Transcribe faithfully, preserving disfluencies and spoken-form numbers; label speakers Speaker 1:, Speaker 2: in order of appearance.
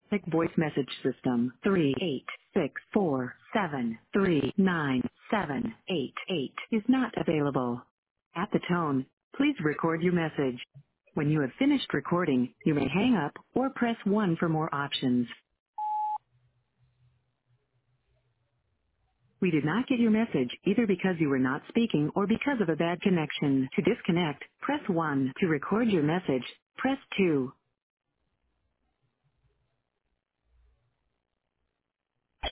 Speaker 1: Like voice message system three eight six four seven three nine seven eight eight is not available. At the tone, please record your message. When you have finished recording, you may hang up or press one for more options. We did not get your message either because you were not speaking or because of a bad connection. To disconnect, press one. To record your message, press two.